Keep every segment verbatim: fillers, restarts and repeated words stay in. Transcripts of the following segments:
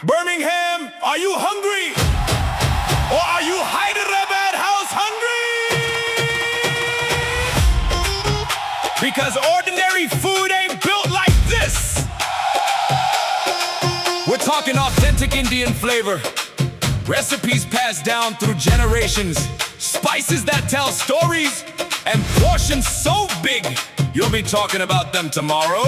Birmingham, are you hungry? Or are you Hyderabad house hungry? Because ordinary food ain't built like this. We're talking authentic Indian flavor, recipes passed down through generations, spices that tell stories, and portions so big you'll be talking about them tomorrow.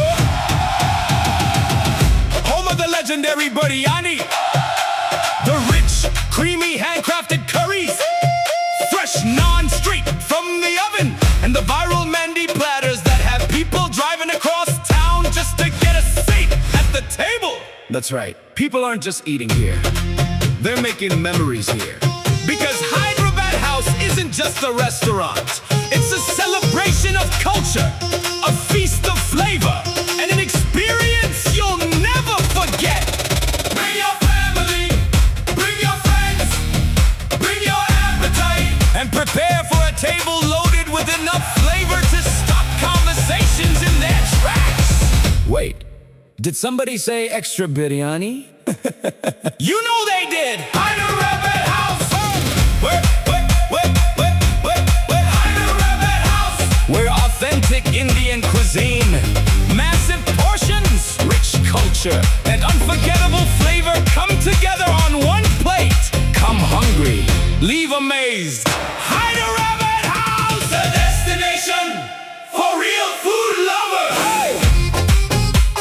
Home of the legendary biryani, the rich, creamy, handcrafted curries, fresh naan straight from the oven, and the viral mandi platters that have people driving across town just to get a seat at the table. That's right, people aren't just eating here, they're making memories here. Because Hyderabad House isn't just a restaurant, it's a celebration of culture, a feast of flavor, and an experience you'll never forget. Bring your family, bring your friends, bring your appetite, and prepare for a table loaded with enough flavor to stop conversations in their tracks. Wait, did somebody say extra biryani? You know they did! Hyderabad House! We're, we're, we're, we're, we're, we're Hyderabad House! We're authentic Indian cuisine, massive portions, rich culture, and unforgettable flavor come together on one plate. Come hungry, leave amazed. Hyderabad House! The destination for real food lovers! Hey!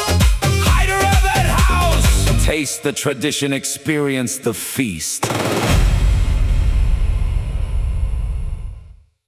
Hyderabad House! Taste the tradition, experience the feast.